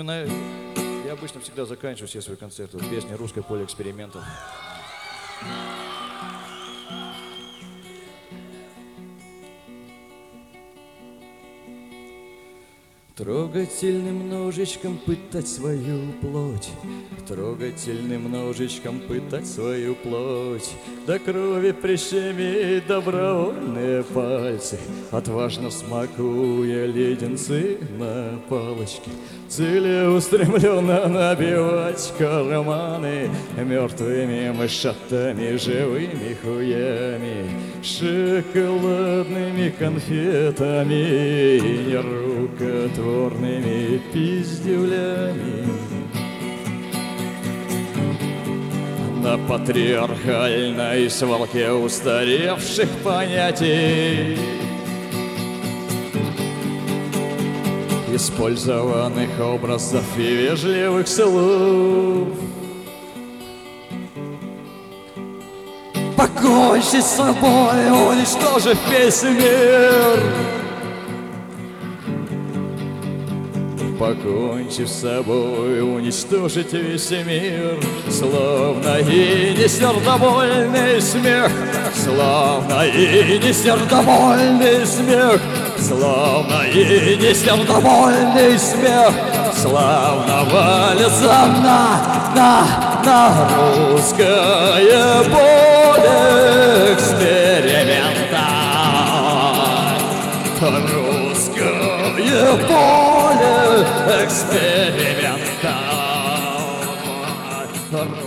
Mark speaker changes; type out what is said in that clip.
Speaker 1: Я обычно всегда заканчиваю все свои концерты песней «Русское поле экспериментов». Трогательным ножичком пытать свою плоть, трогательным ножичком пытать свою плоть, до крови прищемить добровольные пальцы, отважно смакуя леденцы на палочке, целеустремленно набивать карманы мертвыми мышатами, живыми хуями, шоколадными конфетами и нерукотворными пиздюлями. На патриархальной свалке устаревших понятий, использованных образов и вежливых слов. Покончи с собой, уничтожив весь мир. Покончив с собой, уничтожить весь мир, словно и не сердобольный смех, словно и не сердобольный смех, словно и не сердобольный смех, славно валится на русское поле эксперимента. Русское поле эксперимента.